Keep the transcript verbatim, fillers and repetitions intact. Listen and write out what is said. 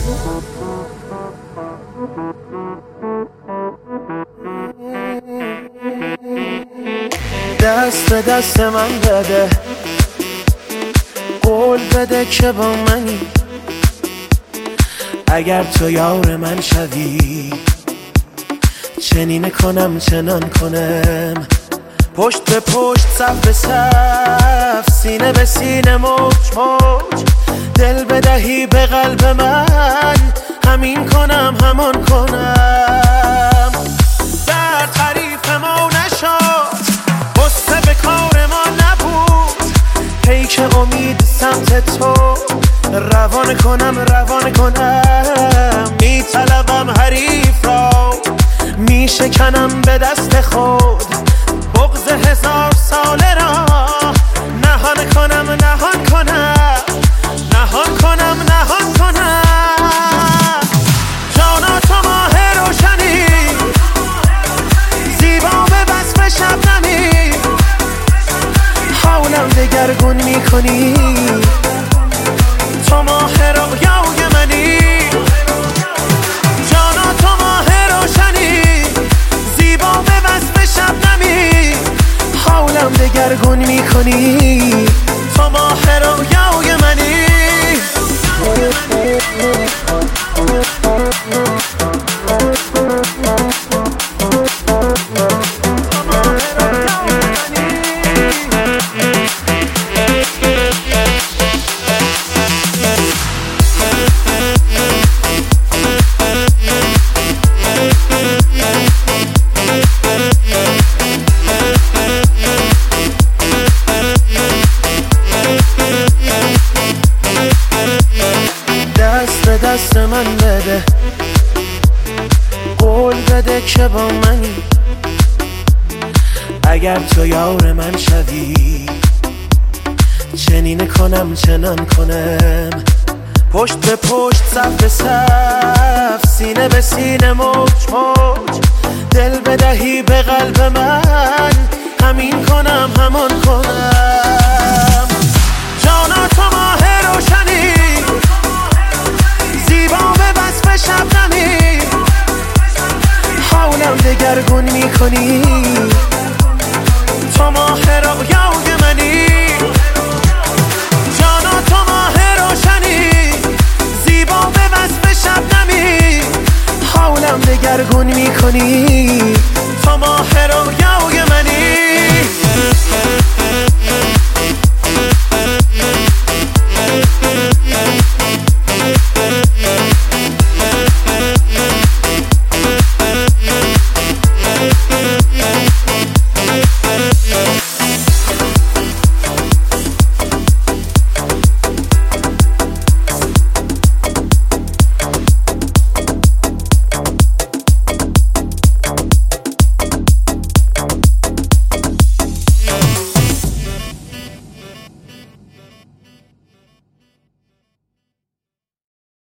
دست به دست من بده، قول بده که با منی. اگر تو یار من شوی، چنین کنم چنان کنم. پشت به پشت، صف به صف، سینه به سینه، موج موج. دل بدهی به قلب من، همین کنم همان کنم. در تعریف ما نشد، غصه به کار ما نبود. پیک امید سمت تو، روان کنم روان کنم. میطلبم حریف را، میشکنم به دست خود. بغض هزار ساله را نهان کنم نهان کنم نهان کنم نهان کنم. جانا تو ماه روشنی، زیبا به وصف شبنمی. حولم دگرگون میکنی، تو ماه رویای منی. جانا تو ماه روشنی، زیبا به وصف شبنمی. حولم دگرگون میکنی، تو ماه رویای منی. دست من بده، قول بده که با منی. اگر تو یار من شوی، چنین کنم چنان کنم. پشت به پشت، صف به صف، سینه به سینه، موج موج. دل بدهی به قلب من، همین کنم همان کنم. جانا تو ماه روشنی، زیبا به وصف شبنمی. حولم دگرگون میکنی، تو ماه رویای منی. جانا تو ماه روشنی، زیبا به وصف شبنمی. حولم دگرگون میکنی، تو ماه رویای منی.